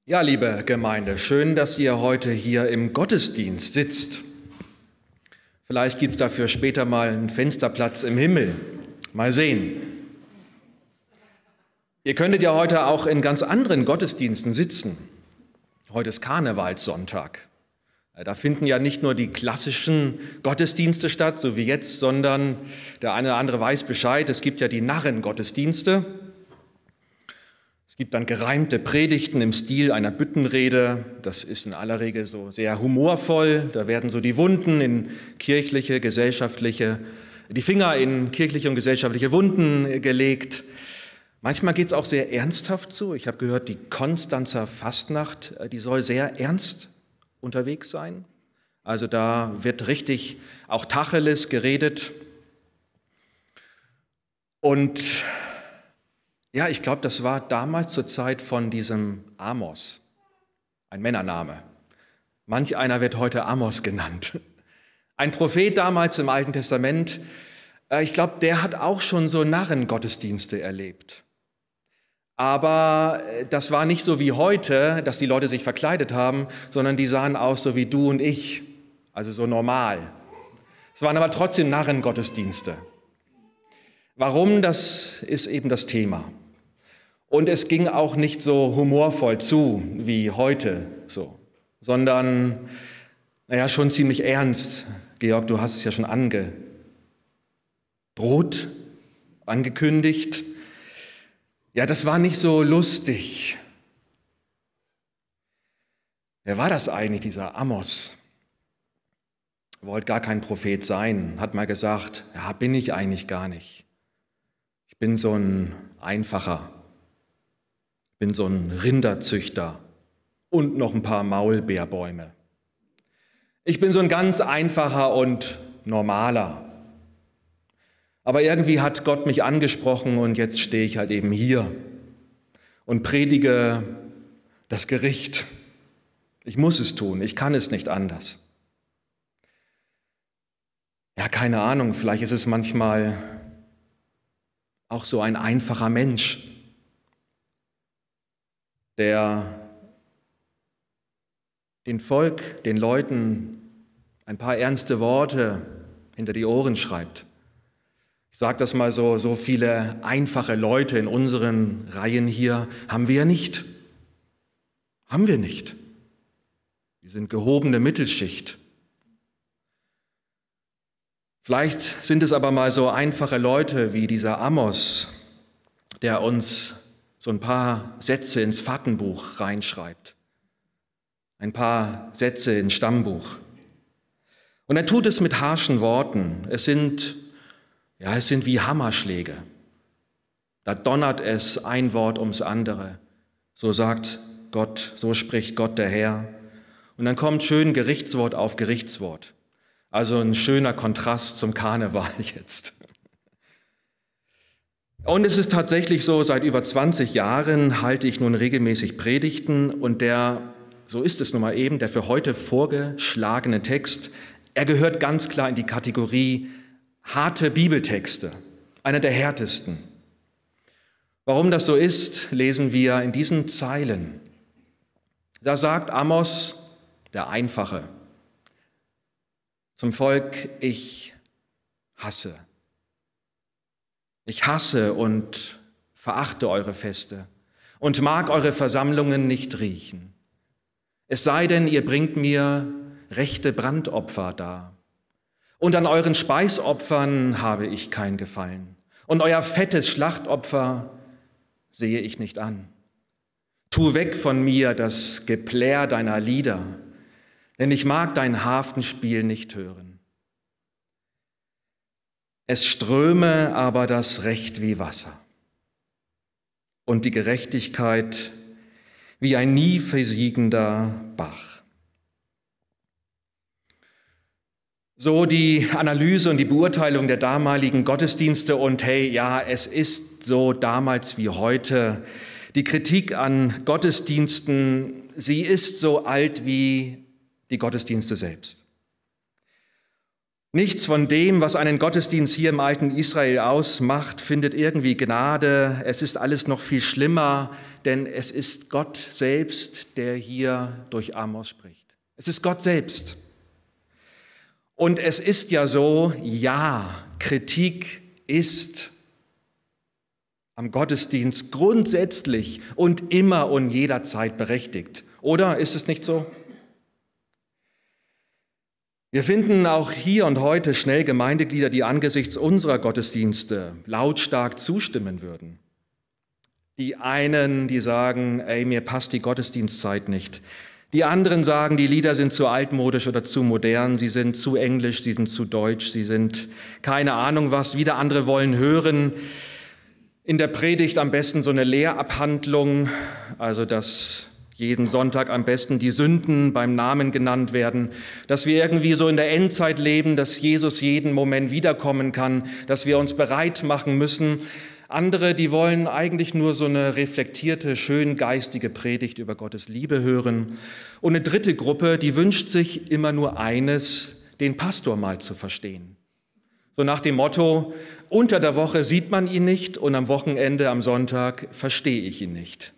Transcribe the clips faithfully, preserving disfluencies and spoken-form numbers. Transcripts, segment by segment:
Ja, liebe Gemeinde, schön, dass ihr heute hier im Gottesdienst sitzt. Vielleicht gibt es dafür später mal einen Fensterplatz im Himmel. Mal sehen. Ihr könntet ja heute auch in ganz anderen Gottesdiensten sitzen. Heute ist Karnevalssonntag. Da finden ja nicht nur die klassischen Gottesdienste statt, so wie jetzt, sondern der eine oder andere weiß Bescheid, es gibt ja die Narrengottesdienste. Es gibt dann gereimte Predigten im Stil einer Büttenrede. Das ist in aller Regel so sehr humorvoll. Da werden so die Wunden in kirchliche, gesellschaftliche, die Finger in kirchliche und gesellschaftliche Wunden gelegt. Manchmal geht es auch sehr ernsthaft zu. Ich habe gehört, die Konstanzer Fastnacht, die soll sehr ernst unterwegs sein. Also da wird richtig auch Tacheles geredet. Und ja, ich glaube, das war damals zur Zeit von diesem Amos, ein Männername. Manch einer wird heute Amos genannt. Ein Prophet damals im Alten Testament, ich glaube, der hat auch schon so Narrengottesdienste erlebt. Aber das war nicht so wie heute, dass die Leute sich verkleidet haben, sondern die sahen aus so wie du und ich, also so normal. Es waren aber trotzdem Narrengottesdienste. Warum, das ist eben das Thema. Und es ging auch nicht so humorvoll zu wie heute, so, sondern naja, schon ziemlich ernst. Georg, du hast es ja schon angedroht, angekündigt. Ja, das war nicht so lustig. Wer war das eigentlich, dieser Amos? Er wollte gar kein Prophet sein, hat mal gesagt, ja, bin ich eigentlich gar nicht. Ich bin so ein Einfacher. Ich bin so ein Rinderzüchter und noch ein paar Maulbeerbäume. Ich bin so ein ganz einfacher und normaler. Aber irgendwie hat Gott mich angesprochen und jetzt stehe ich halt eben hier und predige das Gericht. Ich muss es tun, ich kann es nicht anders. Ja, keine Ahnung, vielleicht ist es manchmal auch so ein einfacher Mensch, der den Volk, den Leuten ein paar ernste Worte hinter die Ohren schreibt. Ich sage das mal so, so viele einfache Leute in unseren Reihen hier haben wir ja nicht. Haben wir nicht. Wir sind gehobene Mittelschicht. Vielleicht sind es aber mal so einfache Leute wie dieser Amos, der uns so ein paar Sätze ins Fahrtenbuch reinschreibt. Ein paar Sätze ins Stammbuch. Und er tut es mit harschen Worten. Es sind, ja, es sind wie Hammerschläge. Da donnert es ein Wort ums andere. So sagt Gott, so spricht Gott der Herr. Und dann kommt schön Gerichtswort auf Gerichtswort. Also ein schöner Kontrast zum Karneval jetzt. Und es ist tatsächlich so, seit über zwanzig Jahren halte ich nun regelmäßig Predigten und der, so ist es nun mal eben, der für heute vorgeschlagene Text, er gehört ganz klar in die Kategorie harte Bibeltexte, einer der härtesten. Warum das so ist, lesen wir in diesen Zeilen. Da sagt Amos, der Einfache, zum Volk, ich hasse. Ich hasse und verachte eure Feste und mag eure Versammlungen nicht riechen. Es sei denn, ihr bringt mir rechte Brandopfer dar. Und an euren Speisopfern habe ich kein Gefallen. Und euer fettes Schlachtopfer sehe ich nicht an. Tu weg von mir das Geplär deiner Lieder, denn ich mag dein Harfenspiel nicht hören. Es ströme aber das Recht wie Wasser und die Gerechtigkeit wie ein nie versiegender Bach. So die Analyse und die Beurteilung der damaligen Gottesdienste und hey, ja, es ist so damals wie heute. Die Kritik an Gottesdiensten, sie ist so alt wie die Gottesdienste selbst. Nichts von dem, was einen Gottesdienst hier im alten Israel ausmacht, findet irgendwie Gnade. Es ist alles noch viel schlimmer, denn es ist Gott selbst, der hier durch Amos spricht. Es ist Gott selbst. Und es ist ja so, ja, Kritik ist am Gottesdienst grundsätzlich und immer und jederzeit berechtigt. Oder ist es nicht so? Wir finden auch hier und heute schnell Gemeindeglieder, die angesichts unserer Gottesdienste lautstark zustimmen würden. Die einen, die sagen, ey, mir passt die Gottesdienstzeit nicht. Die anderen sagen, die Lieder sind zu altmodisch oder zu modern, sie sind zu englisch, sie sind zu deutsch, sie sind keine Ahnung was. Wieder andere wollen hören. In der Predigt am besten so eine Lehrabhandlung, also dass jeden Sonntag am besten die Sünden beim Namen genannt werden, dass wir irgendwie so in der Endzeit leben, dass Jesus jeden Moment wiederkommen kann, dass wir uns bereit machen müssen. Andere, die wollen eigentlich nur so eine reflektierte, schön geistige Predigt über Gottes Liebe hören. Und eine dritte Gruppe, die wünscht sich immer nur eines, den Pastor mal zu verstehen. So nach dem Motto, unter der Woche sieht man ihn nicht und am Wochenende, am Sonntag, verstehe ich ihn nicht.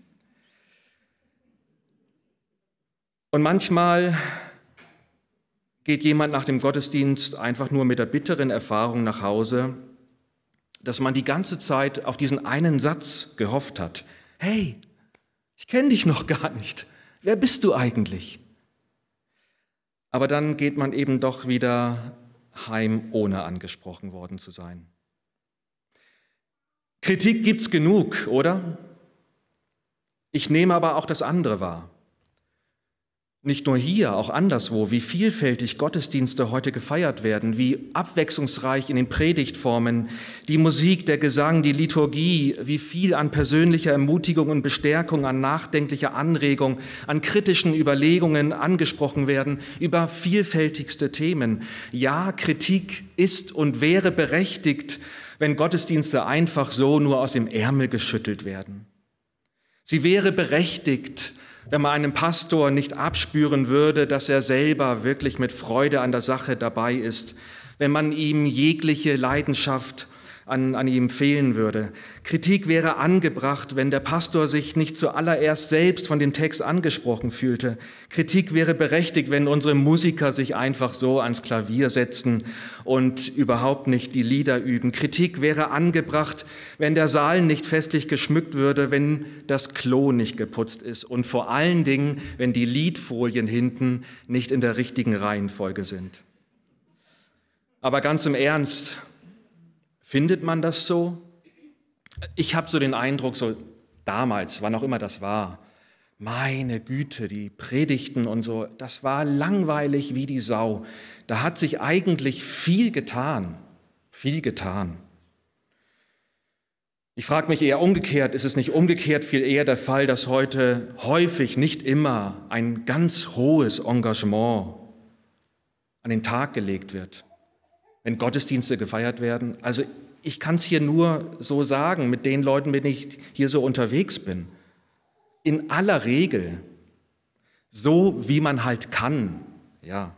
Und manchmal geht jemand nach dem Gottesdienst einfach nur mit der bitteren Erfahrung nach Hause, dass man die ganze Zeit auf diesen einen Satz gehofft hat. Hey, ich kenne dich noch gar nicht. Wer bist du eigentlich? Aber dann geht man eben doch wieder heim, ohne angesprochen worden zu sein. Kritik gibt's genug, oder? Ich nehme aber auch das andere wahr. Nicht nur hier, auch anderswo, wie vielfältig Gottesdienste heute gefeiert werden, wie abwechslungsreich in den Predigtformen, die Musik, der Gesang, die Liturgie, wie viel an persönlicher Ermutigung und Bestärkung, an nachdenklicher Anregung, an kritischen Überlegungen angesprochen werden, über vielfältigste Themen. Ja, Kritik ist und wäre berechtigt, wenn Gottesdienste einfach so nur aus dem Ärmel geschüttelt werden. Sie wäre berechtigt, wenn man einem Pastor nicht abspüren würde, dass er selber wirklich mit Freude an der Sache dabei ist, wenn man ihm jegliche Leidenschaft an, an ihm fehlen würde. Kritik wäre angebracht, wenn der Pastor sich nicht zuallererst selbst von dem Text angesprochen fühlte. Kritik wäre berechtigt, wenn unsere Musiker sich einfach so ans Klavier setzen und überhaupt nicht die Lieder üben. Kritik wäre angebracht, wenn der Saal nicht festlich geschmückt würde, wenn das Klo nicht geputzt ist und vor allen Dingen, wenn die Liedfolien hinten nicht in der richtigen Reihenfolge sind. Aber ganz im Ernst, findet man das so? Ich habe so den Eindruck, so damals, wann auch immer das war, meine Güte, die Predigten und so, das war langweilig wie die Sau. Da hat sich eigentlich viel getan, viel getan. Ich frage mich eher umgekehrt, ist es nicht umgekehrt viel eher der Fall, dass heute häufig, nicht immer, ein ganz hohes Engagement an den Tag gelegt wird, wenn Gottesdienste gefeiert werden? Also ich kann es hier nur so sagen, mit den Leuten, mit denen ich hier so unterwegs bin. In aller Regel, so wie man halt kann, ja.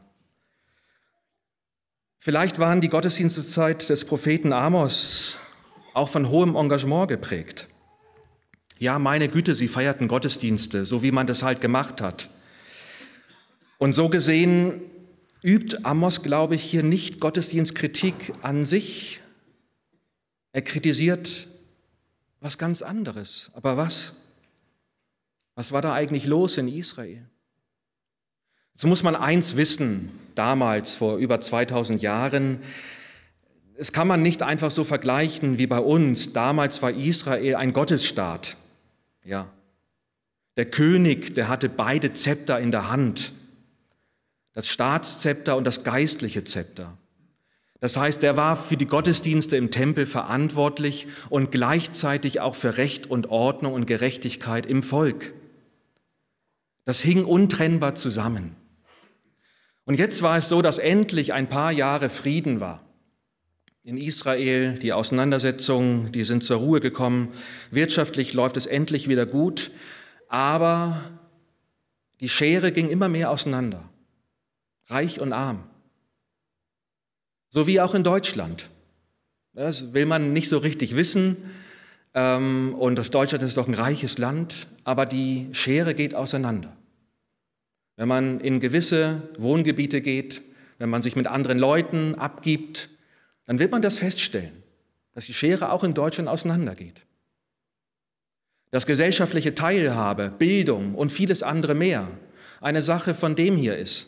Vielleicht waren die Gottesdienstzeit des Propheten Amos auch von hohem Engagement geprägt. Ja, meine Güte, sie feierten Gottesdienste, so wie man das halt gemacht hat. Und so gesehen übt Amos, glaube ich, hier nicht Gottesdienstkritik an sich. Er kritisiert was ganz anderes. Aber was? Was war da eigentlich los in Israel? So muss man eins wissen, damals, vor über zweitausend Jahren. Es kann man nicht einfach so vergleichen wie bei uns. Damals war Israel ein Gottesstaat. Ja. Der König, der hatte beide Zepter in der Hand. Das Staatszepter und das geistliche Zepter. Das heißt, er war für die Gottesdienste im Tempel verantwortlich und gleichzeitig auch für Recht und Ordnung und Gerechtigkeit im Volk. Das hing untrennbar zusammen. Und jetzt war es so, dass endlich ein paar Jahre Frieden war. In Israel, die Auseinandersetzungen, die sind zur Ruhe gekommen. Wirtschaftlich läuft es endlich wieder gut, aber die Schere ging immer mehr auseinander. Reich und arm. So wie auch in Deutschland. Das will man nicht so richtig wissen. Und Deutschland ist doch ein reiches Land, aber die Schere geht auseinander. Wenn man in gewisse Wohngebiete geht, wenn man sich mit anderen Leuten abgibt, dann wird man das feststellen, dass die Schere auch in Deutschland auseinandergeht. Dass gesellschaftliche Teilhabe, Bildung und vieles andere mehr eine Sache von dem hier ist.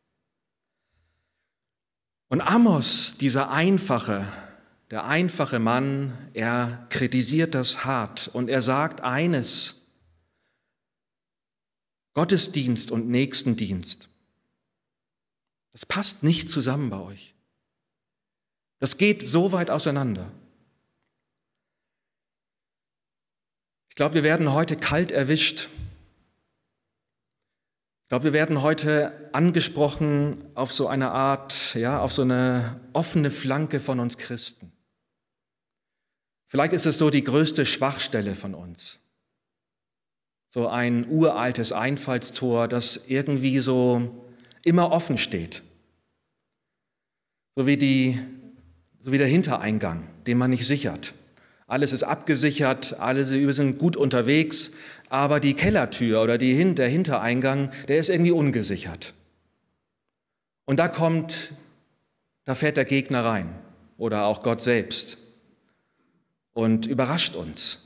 Und Amos, dieser einfache, der einfache Mann, er kritisiert das hart und er sagt eines: Gottesdienst und Nächstendienst, das passt nicht zusammen bei euch. Das geht so weit auseinander. Ich glaube, wir werden heute kalt erwischt. Ich glaube, wir werden heute angesprochen auf so eine Art, ja, auf so eine offene Flanke von uns Christen. Vielleicht ist es so die größte Schwachstelle von uns. So ein uraltes Einfallstor, das irgendwie so immer offen steht. So wie, die, so wie der Hintereingang, den man nicht sichert. Alles ist abgesichert, alle sind gut unterwegs, aber die Kellertür oder die, der Hintereingang, der ist irgendwie ungesichert. Und da kommt, da fährt der Gegner rein oder auch Gott selbst und überrascht uns.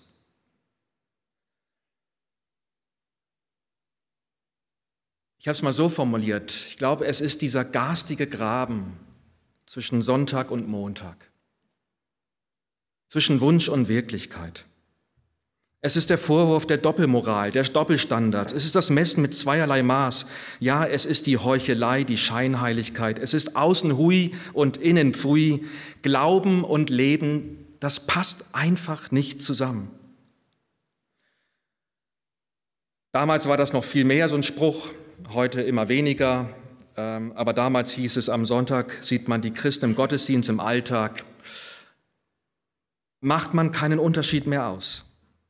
Ich habe es mal so formuliert, ich glaube, es ist dieser garstige Graben zwischen Sonntag und Montag, zwischen Wunsch und Wirklichkeit. Es ist der Vorwurf der Doppelmoral, der Doppelstandards. Es ist das Messen mit zweierlei Maß. Ja, es ist die Heuchelei, die Scheinheiligkeit. Es ist außen hui und innen pfui. Glauben und Leben, das passt einfach nicht zusammen. Damals war das noch viel mehr so ein Spruch, heute immer weniger. Aber damals hieß es, am Sonntag sieht man die Christen im Gottesdienst, im Alltag. Macht man keinen Unterschied mehr aus.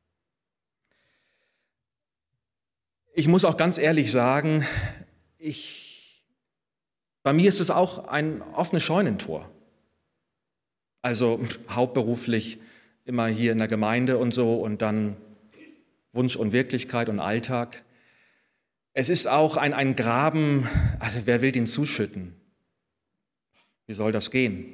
Ich muss auch ganz ehrlich sagen, ich, bei mir ist es auch ein offenes Scheunentor. Also hauptberuflich immer hier in der Gemeinde und so und dann Wunsch und Wirklichkeit und Alltag. Es ist auch ein, ein Graben, also wer will den zuschütten? Wie soll das gehen?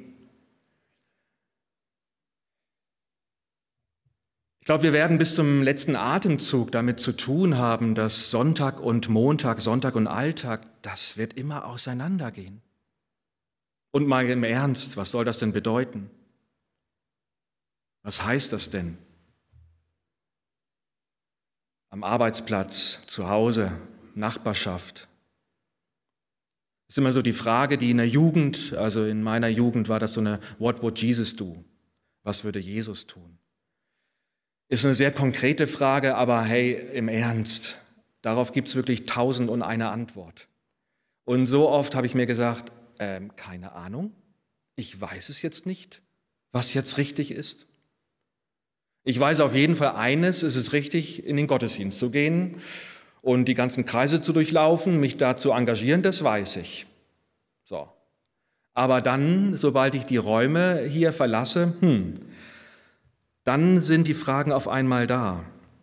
Ich glaube, wir werden bis zum letzten Atemzug damit zu tun haben, dass Sonntag und Montag, Sonntag und Alltag, das wird immer auseinandergehen. Und mal im Ernst, was soll das denn bedeuten? Was heißt das denn? Am Arbeitsplatz, zu Hause, Nachbarschaft. Das ist immer so die Frage, die in der Jugend, also in meiner Jugend war das so eine What would Jesus do? Was würde Jesus tun? Ist eine sehr konkrete Frage, aber hey, im Ernst, darauf gibt es wirklich tausend und eine Antwort. Und so oft habe ich mir gesagt, ähm, keine Ahnung, ich weiß es jetzt nicht, was jetzt richtig ist. Ich weiß auf jeden Fall eines, es ist richtig, in den Gottesdienst zu gehen und die ganzen Kreise zu durchlaufen, mich da zu engagieren, das weiß ich. So. Aber dann, sobald ich die Räume hier verlasse, hm, dann sind die Fragen auf einmal da.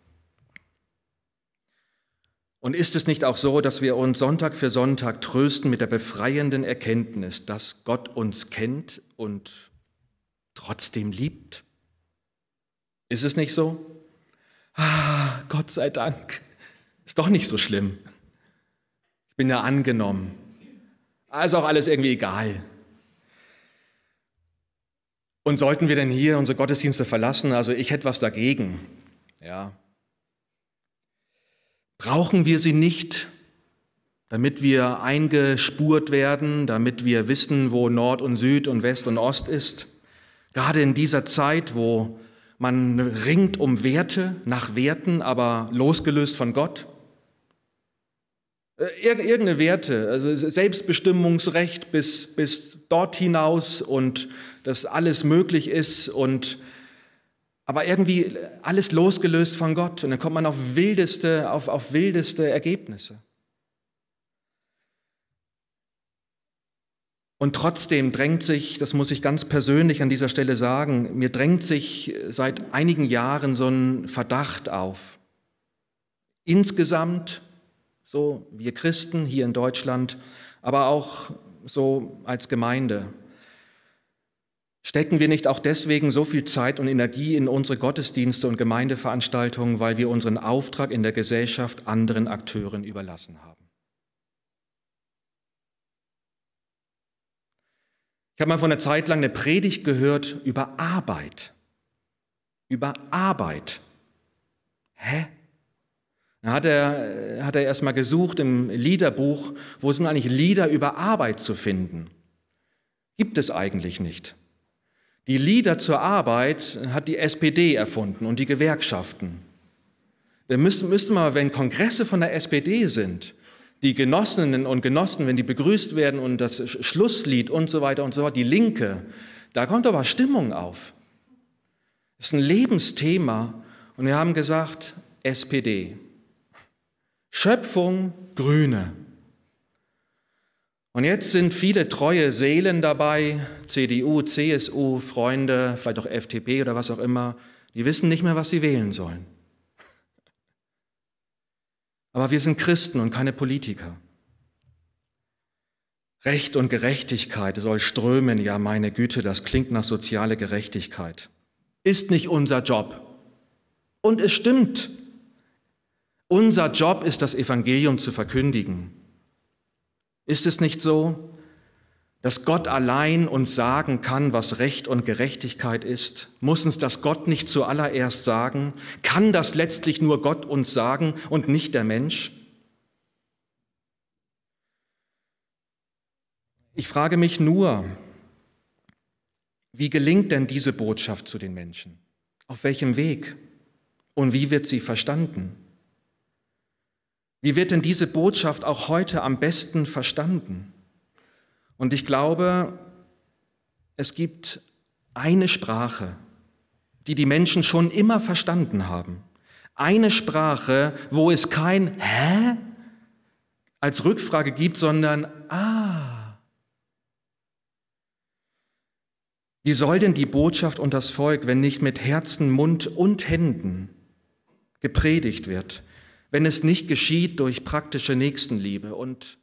Und ist es nicht auch so, dass wir uns Sonntag für Sonntag trösten mit der befreienden Erkenntnis, dass Gott uns kennt und trotzdem liebt? Ist es nicht so? Ah, Gott sei Dank. Ist doch nicht so schlimm. Ich bin ja angenommen. Also auch alles irgendwie egal. Und sollten wir denn hier unsere Gottesdienste verlassen? Also ich hätte was dagegen. Ja. Brauchen wir sie nicht, damit wir eingespurt werden, damit wir wissen, wo Nord und Süd und West und Ost ist? Gerade in dieser Zeit, wo man ringt um Werte, nach Werten, aber losgelöst von Gott. Irgendeine Werte, also Selbstbestimmungsrecht bis, bis dort hinaus und dass alles möglich ist, und, aber irgendwie alles losgelöst von Gott. Und dann kommt man auf wildeste, auf, auf wildeste Ergebnisse. Und trotzdem drängt sich, das muss ich ganz persönlich an dieser Stelle sagen, mir drängt sich seit einigen Jahren so ein Verdacht auf. Insgesamt, so wir Christen hier in Deutschland, aber auch so als Gemeinde, stecken wir nicht auch deswegen so viel Zeit und Energie in unsere Gottesdienste und Gemeindeveranstaltungen, weil wir unseren Auftrag in der Gesellschaft anderen Akteuren überlassen haben? Ich habe mal vor einer Zeit lang eine Predigt gehört über Arbeit. Über Arbeit. Hä? Da hat er, hat er erst mal gesucht im Liederbuch, wo sind eigentlich Lieder über Arbeit zu finden? Gibt es eigentlich nicht. Die Lieder zur Arbeit hat die S P D erfunden und die Gewerkschaften. Wir müssten, müssten mal, wenn Kongresse von der S P D sind, die Genossinnen und Genossen, wenn die begrüßt werden und das Schlusslied und so weiter und so fort, die Linke, da kommt aber Stimmung auf. Das ist ein Lebensthema und wir haben gesagt, S P D. Schöpfung, Grüne. Und jetzt sind viele treue Seelen dabei, C D U, C S U, Freunde, vielleicht auch F D P oder was auch immer, die wissen nicht mehr, was sie wählen sollen. Aber wir sind Christen und keine Politiker. Recht und Gerechtigkeit soll strömen, ja meine Güte, das klingt nach sozialer Gerechtigkeit. Ist nicht unser Job. Und es stimmt. Unser Job ist, das Evangelium zu verkündigen. Ist es nicht so, dass Gott allein uns sagen kann, was Recht und Gerechtigkeit ist? Muss uns das Gott nicht zuallererst sagen? Kann das letztlich nur Gott uns sagen und nicht der Mensch? Ich frage mich nur, wie gelingt denn diese Botschaft zu den Menschen? Auf welchem Weg? Und wie wird sie verstanden? Wie wird denn diese Botschaft auch heute am besten verstanden? Und ich glaube, es gibt eine Sprache, die die Menschen schon immer verstanden haben. Eine Sprache, wo es kein Hä als Rückfrage gibt, sondern Ah. Wie soll denn die Botschaft und das Volk, wenn nicht mit Herzen, Mund und Händen gepredigt wird, wenn es nicht geschieht durch praktische Nächstenliebe? Und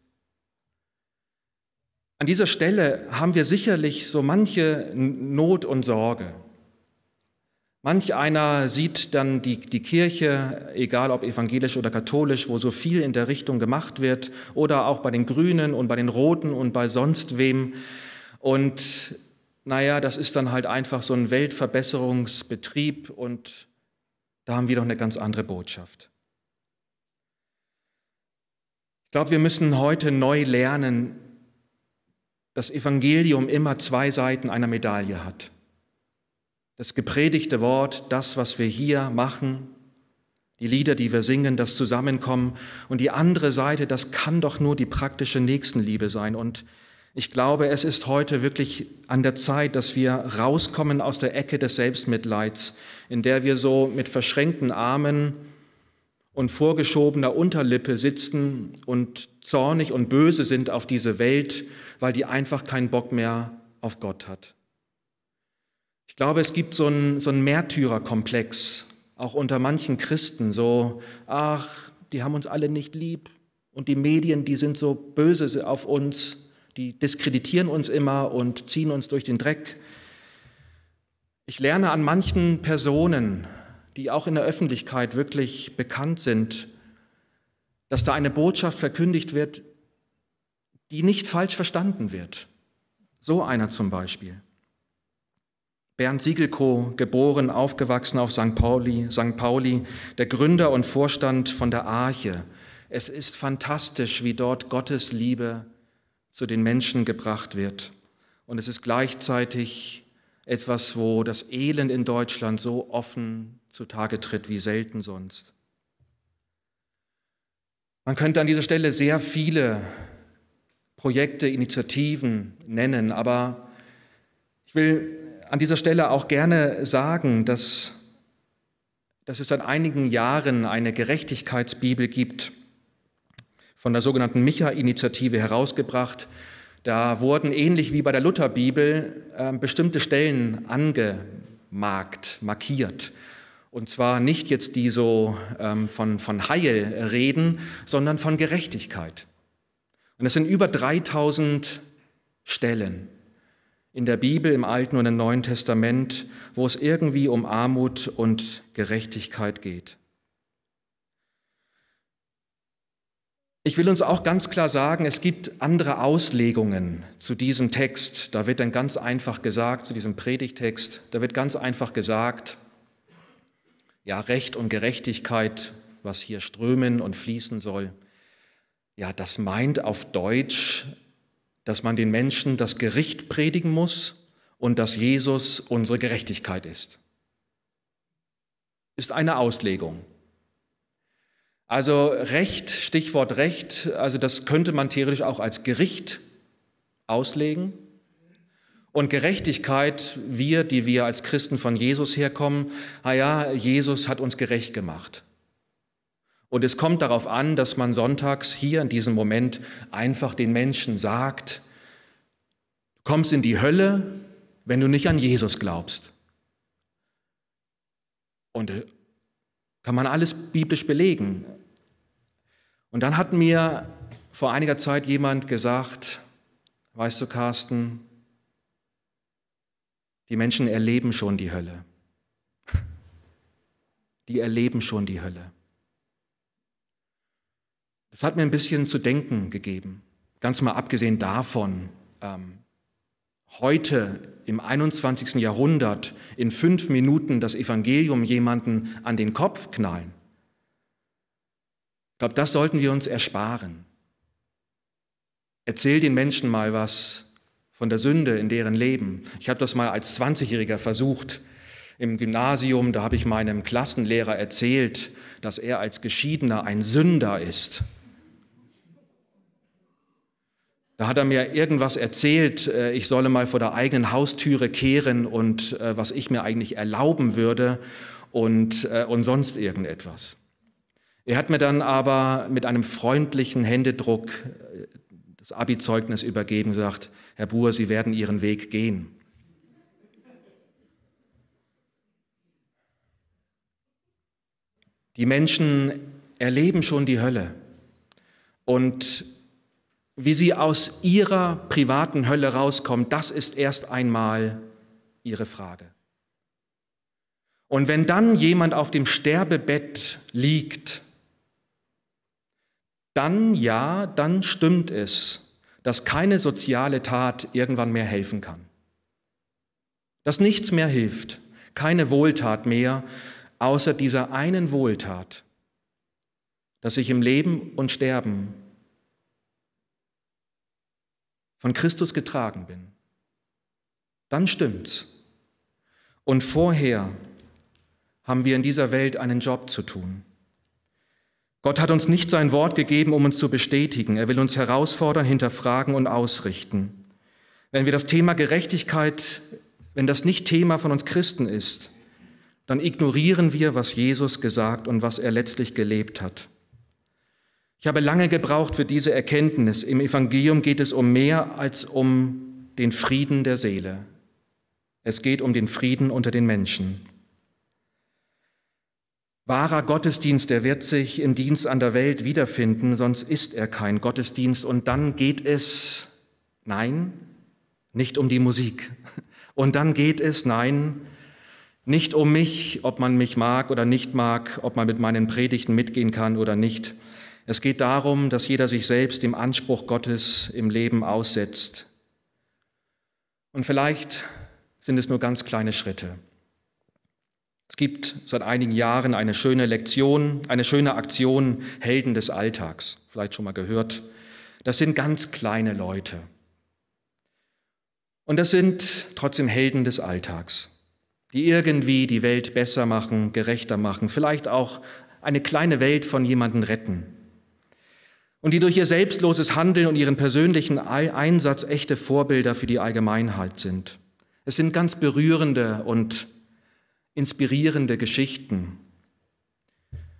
an dieser Stelle haben wir sicherlich so manche Not und Sorge. Manch einer sieht dann die, die Kirche, egal ob evangelisch oder katholisch, wo so viel in der Richtung gemacht wird, oder auch bei den Grünen und bei den Roten und bei sonst wem. Und naja, das ist dann halt einfach so ein Weltverbesserungsbetrieb und da haben wir doch eine ganz andere Botschaft. Ich glaube, wir müssen heute neu lernen, dass Evangelium immer zwei Seiten einer Medaille hat. Das gepredigte Wort, das, was wir hier machen, die Lieder, die wir singen, das Zusammenkommen. Und die andere Seite, das kann doch nur die praktische Nächstenliebe sein. Und ich glaube, es ist heute wirklich an der Zeit, dass wir rauskommen aus der Ecke des Selbstmitleids, in der wir so mit verschränkten Armen und vorgeschobener Unterlippe sitzen und zornig und böse sind auf diese Welt, weil die einfach keinen Bock mehr auf Gott hat. Ich glaube, es gibt so einen, so einen Märtyrerkomplex, auch unter manchen Christen, so, ach, die haben uns alle nicht lieb und die Medien, die sind so böse auf uns, die diskreditieren uns immer und ziehen uns durch den Dreck. Ich lerne an manchen Personen, die auch in der Öffentlichkeit wirklich bekannt sind, dass da eine Botschaft verkündigt wird, die nicht falsch verstanden wird. So einer zum Beispiel. Bernd Siegelkow, geboren, aufgewachsen auf Sankt Pauli, Sankt Pauli, der Gründer und Vorstand von der Arche. Es ist fantastisch, wie dort Gottes Liebe zu den Menschen gebracht wird. Und es ist gleichzeitig etwas, wo das Elend in Deutschland so offen zutage tritt wie selten sonst. Man könnte an dieser Stelle sehr viele Projekte, Initiativen nennen, aber ich will an dieser Stelle auch gerne sagen, dass, dass es seit einigen Jahren eine Gerechtigkeitsbibel gibt, von der sogenannten Micha-Initiative herausgebracht. Da wurden ähnlich wie bei der Lutherbibel äh, bestimmte Stellen angemarkt, markiert. Und zwar nicht jetzt die so ähm, von, von Heil reden, sondern von Gerechtigkeit. Und es sind über dreitausend Stellen in der Bibel, im Alten und im Neuen Testament, wo es irgendwie um Armut und Gerechtigkeit geht. Ich will uns auch ganz klar sagen, es gibt andere Auslegungen zu diesem Text. Da wird dann ganz einfach gesagt, zu diesem Predigtext, da wird ganz einfach gesagt, ja, Recht und Gerechtigkeit, was hier strömen und fließen soll, ja, das meint auf Deutsch, dass man den Menschen das Gericht predigen muss und dass Jesus unsere Gerechtigkeit ist. Ist eine Auslegung. Also Recht, Stichwort Recht, also das könnte man theoretisch auch als Gericht auslegen. Und Gerechtigkeit, wir, die wir als Christen von Jesus herkommen, ah ja, Jesus hat uns gerecht gemacht. Und es kommt darauf an, dass man sonntags hier in diesem Moment einfach den Menschen sagt, du kommst in die Hölle, wenn du nicht an Jesus glaubst. Und kann man alles biblisch belegen. Und dann hat mir vor einiger Zeit jemand gesagt, weißt du, Carsten, die Menschen erleben schon die Hölle. Die erleben schon die Hölle. Das hat mir ein bisschen zu denken gegeben. Ganz mal abgesehen davon, ähm, heute im einundzwanzigsten Jahrhundert in fünf Minuten das Evangelium jemanden an den Kopf knallen. Ich glaube, das sollten wir uns ersparen. Erzähl den Menschen mal was von der Sünde in deren Leben. Ich habe das mal als zwanzigjähriger versucht im Gymnasium. Da habe ich meinem Klassenlehrer erzählt, dass er als Geschiedener ein Sünder ist. Da hat er mir irgendwas erzählt, ich solle mal vor der eigenen Haustüre kehren und was ich mir eigentlich erlauben würde und, und sonst irgendetwas. Er hat mir dann aber mit einem freundlichen Händedruck das Abi-Zeugnis übergeben und gesagt, Herr Buhr, Sie werden Ihren Weg gehen. Die Menschen erleben schon die Hölle und wie sie aus ihrer privaten Hölle rauskommen, das ist erst einmal ihre Frage. Und wenn dann jemand auf dem Sterbebett liegt, dann ja, dann stimmt es, dass keine soziale Tat irgendwann mehr helfen kann. Dass nichts mehr hilft, keine Wohltat mehr, außer dieser einen Wohltat, dass ich im Leben und Sterben von Christus getragen bin. Dann stimmt's. Und vorher haben wir in dieser Welt einen Job zu tun. Gott hat uns nicht sein Wort gegeben, um uns zu bestätigen. Er will uns herausfordern, hinterfragen und ausrichten. Wenn wir das Thema Gerechtigkeit, wenn das nicht Thema von uns Christen ist, dann ignorieren wir, was Jesus gesagt und was er letztlich gelebt hat. Ich habe lange gebraucht für diese Erkenntnis. Im Evangelium geht es um mehr als um den Frieden der Seele. Es geht um den Frieden unter den Menschen. Wahrer Gottesdienst, der wird sich im Dienst an der Welt wiederfinden, sonst ist er kein Gottesdienst. Und dann geht es, nein, nicht um die Musik. Und dann geht es, nein, nicht um mich, ob man mich mag oder nicht mag, ob man mit meinen Predigten mitgehen kann oder nicht. Es geht darum, dass jeder sich selbst dem Anspruch Gottes im Leben aussetzt. Und vielleicht sind es nur ganz kleine Schritte. Es gibt seit einigen Jahren eine schöne Lektion, eine schöne Aktion, Helden des Alltags, vielleicht schon mal gehört. Das sind ganz kleine Leute. Und das sind trotzdem Helden des Alltags, die irgendwie die Welt besser machen, gerechter machen, vielleicht auch eine kleine Welt von jemandem retten. Und die durch ihr selbstloses Handeln und ihren persönlichen Einsatz echte Vorbilder für die Allgemeinheit sind. Es sind ganz berührende und inspirierende Geschichten.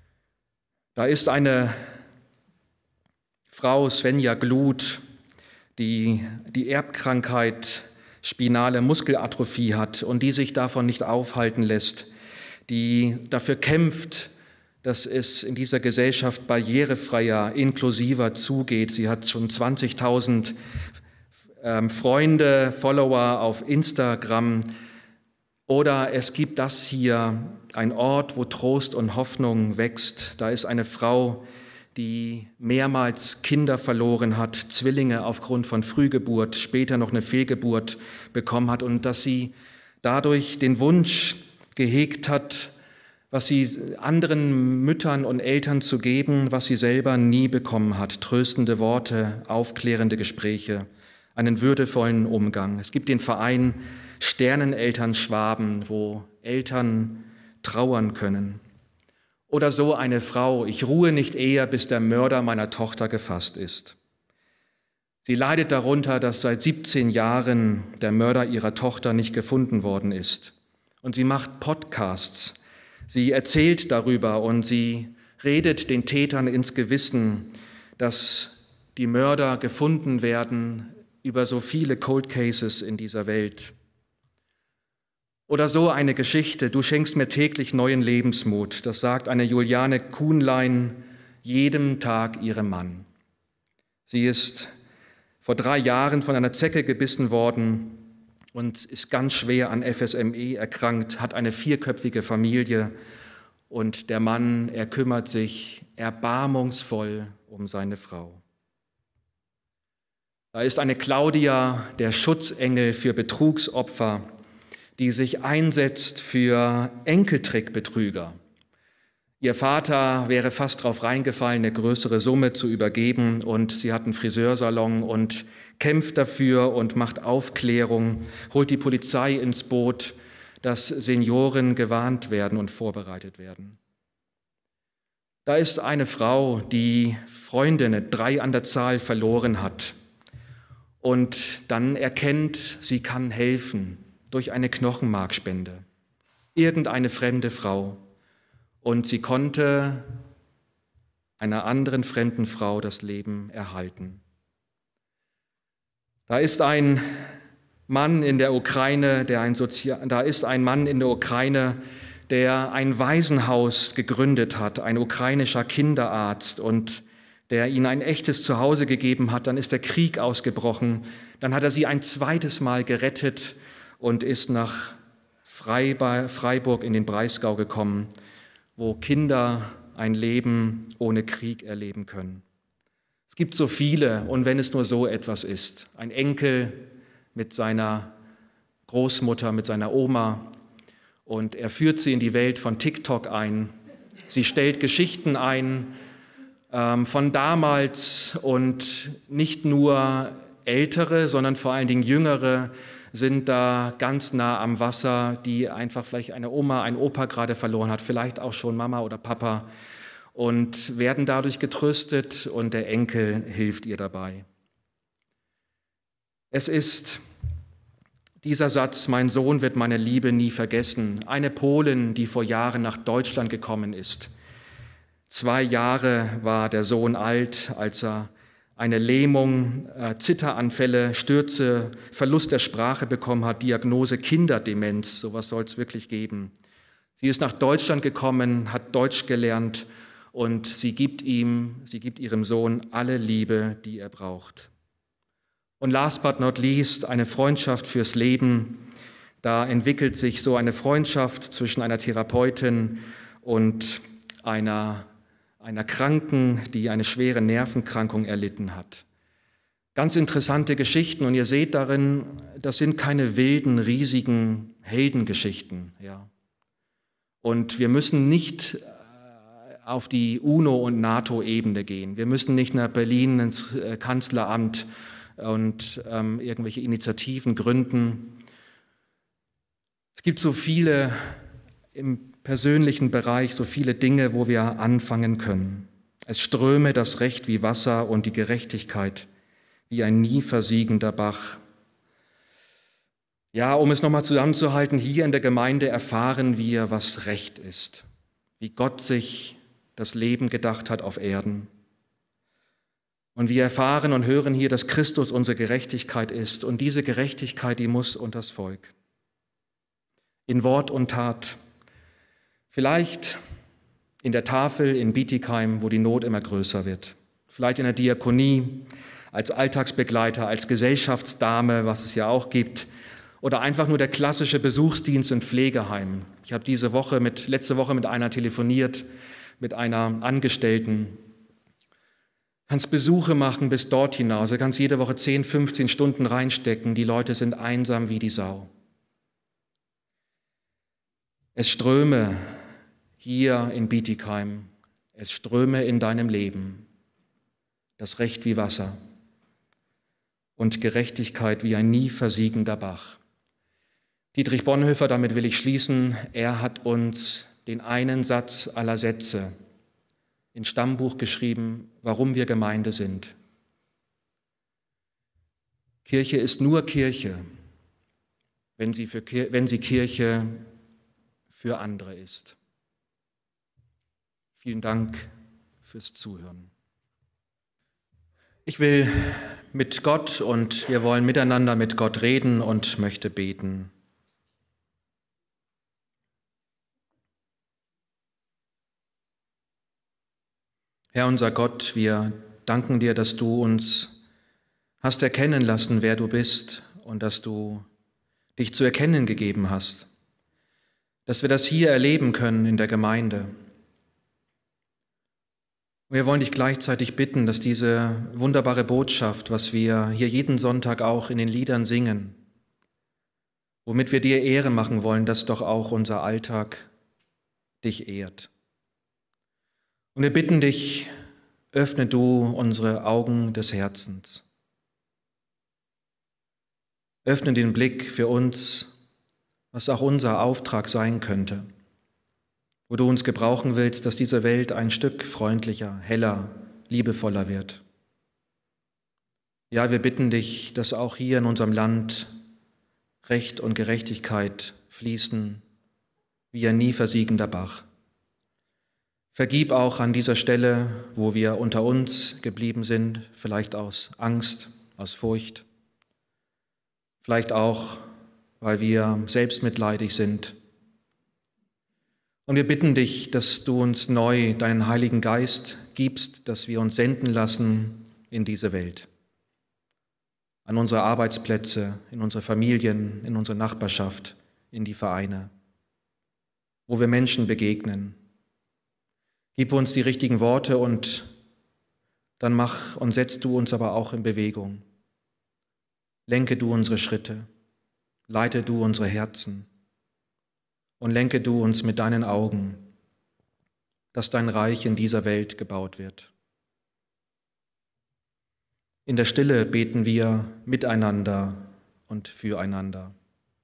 Da ist eine Frau, Svenja Gluth, die die Erbkrankheit spinale Muskelatrophie hat und die sich davon nicht aufhalten lässt, die dafür kämpft, dass es in dieser Gesellschaft barrierefreier, inklusiver zugeht. Sie hat schon zwanzigtausend ähm, Freunde, Follower auf Instagram. Oder es gibt das hier, ein Ort, wo Trost und Hoffnung wächst. Da ist eine Frau, die mehrmals Kinder verloren hat, Zwillinge aufgrund von Frühgeburt, später noch eine Fehlgeburt bekommen hat und dass sie dadurch den Wunsch gehegt hat, was sie anderen Müttern und Eltern zu geben, was sie selber nie bekommen hat. Tröstende Worte, aufklärende Gespräche, einen würdevollen Umgang. Es gibt den Verein Sterneneltern Schwaben, wo Eltern trauern können. Oder so eine Frau: Ich ruhe nicht eher, bis der Mörder meiner Tochter gefasst ist. Sie leidet darunter, dass seit siebzehn Jahren der Mörder ihrer Tochter nicht gefunden worden ist. Und sie macht Podcasts, sie erzählt darüber und sie redet den Tätern ins Gewissen, dass die Mörder gefunden werden über so viele Cold Cases in dieser Welt. Oder so eine Geschichte: Du schenkst mir täglich neuen Lebensmut. Das sagt eine Juliane Kuhnlein jedem Tag ihrem Mann. Sie ist vor drei Jahren von einer Zecke gebissen worden und ist ganz schwer an F S M E erkrankt, hat eine vierköpfige Familie und der Mann, er kümmert sich erbarmungsvoll um seine Frau. Da ist eine Claudia, der Schutzengel für Betrugsopfer, die sich einsetzt für Enkeltrickbetrüger. Ihr Vater wäre fast darauf reingefallen, eine größere Summe zu übergeben, und sie hat einen Friseursalon und kämpft dafür und macht Aufklärung, holt die Polizei ins Boot, dass Senioren gewarnt werden und vorbereitet werden. Da ist eine Frau, die Freundinnen, drei an der Zahl, verloren hat und dann erkennt, sie kann helfen durch eine Knochenmarkspende. Irgendeine fremde Frau. Und sie konnte einer anderen fremden Frau das Leben erhalten. Da ist ein Mann in der Ukraine, der ein Sozial- da ist ein Mann in der Ukraine, der ein Waisenhaus gegründet hat, ein ukrainischer Kinderarzt, und der ihnen ein echtes Zuhause gegeben hat. Dann ist der Krieg ausgebrochen. Dann hat er sie ein zweites Mal gerettet und ist nach Freiburg in den Breisgau gekommen, wo Kinder ein Leben ohne Krieg erleben können. Es gibt so viele, und wenn es nur so etwas ist, ein Enkel mit seiner Großmutter, mit seiner Oma, und er führt sie in die Welt von TikTok ein. Sie stellt Geschichten ein ähm, von damals, und nicht nur ältere, sondern vor allen Dingen jüngere sind da ganz nah am Wasser, die einfach vielleicht eine Oma, einen Opa gerade verloren hat, vielleicht auch schon Mama oder Papa, und werden dadurch getröstet, und der Enkel hilft ihr dabei. Es ist dieser Satz: Mein Sohn wird meine Liebe nie vergessen. Eine Polin, die vor Jahren nach Deutschland gekommen ist. Zwei Jahre war der Sohn alt, als er eine Lähmung, äh, Zitteranfälle, Stürze, Verlust der Sprache bekommen hat, Diagnose Kinderdemenz, sowas soll es wirklich geben. Sie ist nach Deutschland gekommen, hat Deutsch gelernt, und sie gibt ihm, sie gibt ihrem Sohn alle Liebe, die er braucht. Und last but not least, eine Freundschaft fürs Leben. Da entwickelt sich so eine Freundschaft zwischen einer Therapeutin und einer einer Kranken, die eine schwere Nervenerkrankung erlitten hat. Ganz interessante Geschichten, und ihr seht darin, das sind keine wilden, riesigen Heldengeschichten. Ja. Und wir müssen nicht auf die UNO- und NATO-Ebene gehen. Wir müssen nicht nach Berlin ins Kanzleramt und ähm, irgendwelche Initiativen gründen. Es gibt so viele im persönlichen Bereich, so viele Dinge, wo wir anfangen können. Es ströme das Recht wie Wasser und die Gerechtigkeit wie ein nie versiegender Bach. Ja, um es nochmal zusammenzuhalten, hier in der Gemeinde erfahren wir, was Recht ist, wie Gott sich das Leben gedacht hat auf Erden. Und wir erfahren und hören hier, dass Christus unsere Gerechtigkeit ist. Und diese Gerechtigkeit, die muss unters Volk. In Wort und Tat. Vielleicht in der Tafel in Bietigheim, wo die Not immer größer wird. Vielleicht in der Diakonie, als Alltagsbegleiter, als Gesellschaftsdame, was es ja auch gibt. Oder einfach nur der klassische Besuchsdienst in Pflegeheimen. Ich habe diese Woche mit, letzte Woche mit einer telefoniert, mit einer Angestellten. Kannst Besuche machen bis dort hinaus. Du kannst jede Woche zehn, fünfzehn Stunden reinstecken. Die Leute sind einsam wie die Sau. Es ströme hier in Bietigheim, es ströme in deinem Leben das Recht wie Wasser und Gerechtigkeit wie ein nie versiegender Bach. Dietrich Bonhoeffer, damit will ich schließen, er hat uns den einen Satz aller Sätze ins Stammbuch geschrieben, warum wir Gemeinde sind. Kirche ist nur Kirche, wenn sie, für, wenn sie Kirche für andere ist. Vielen Dank fürs Zuhören. Ich will mit Gott und wir wollen miteinander mit Gott reden und möchte beten. Herr unser Gott, wir danken dir, dass du uns hast erkennen lassen, wer du bist und dass du dich zu erkennen gegeben hast, dass wir das hier erleben können in der Gemeinde. Wir wollen dich gleichzeitig bitten, dass diese wunderbare Botschaft, was wir hier jeden Sonntag auch in den Liedern singen, womit wir dir Ehre machen wollen, dass doch auch unser Alltag dich ehrt. Und wir bitten dich, öffne du unsere Augen des Herzens. Öffne den Blick für uns, was auch unser Auftrag sein könnte, wo du uns gebrauchen willst, dass diese Welt ein Stück freundlicher, heller, liebevoller wird. Ja, wir bitten dich, dass auch hier in unserem Land Recht und Gerechtigkeit fließen wie ein nie versiegender Bach. Vergib auch an dieser Stelle, wo wir unter uns geblieben sind, vielleicht aus Angst, aus Furcht, vielleicht auch, weil wir selbstmitleidig sind. Und wir bitten dich, dass du uns neu deinen Heiligen Geist gibst, dass wir uns senden lassen in diese Welt, an unsere Arbeitsplätze, in unsere Familien, in unsere Nachbarschaft, in die Vereine, wo wir Menschen begegnen. Gib uns die richtigen Worte und dann mach und setz du uns aber auch in Bewegung. Lenke du unsere Schritte, leite du unsere Herzen und lenke du uns mit deinen Augen, dass dein Reich in dieser Welt gebaut wird. In der Stille beten wir miteinander und füreinander.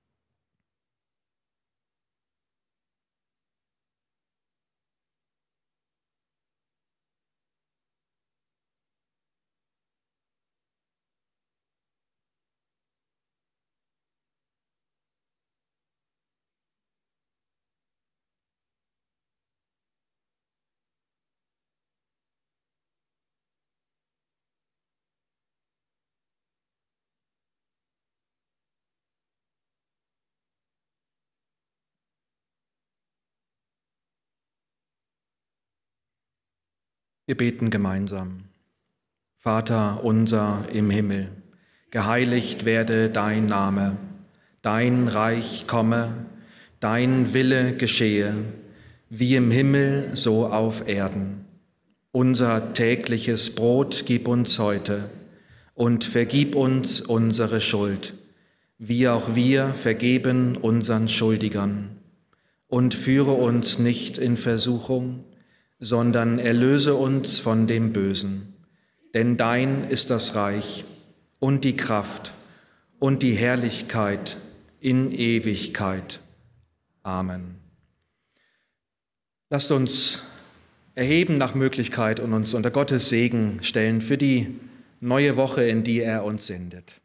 Wir beten gemeinsam. Vater unser im Himmel, geheiligt werde dein Name, dein Reich komme, dein Wille geschehe, wie im Himmel so auf Erden. Unser tägliches Brot gib uns heute und vergib uns unsere Schuld, wie auch wir vergeben unseren Schuldigern. Und führe uns nicht in Versuchung, sondern erlöse uns von dem Bösen. Denn dein ist das Reich und die Kraft und die Herrlichkeit in Ewigkeit. Amen. Lasst uns erheben nach Möglichkeit und uns unter Gottes Segen stellen für die neue Woche, in die er uns sendet.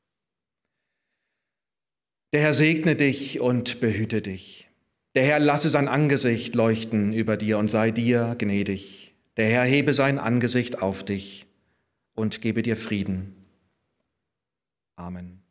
Der Herr segne dich und behüte dich. Der Herr lasse sein Angesicht leuchten über dir und sei dir gnädig. Der Herr hebe sein Angesicht auf dich und gebe dir Frieden. Amen.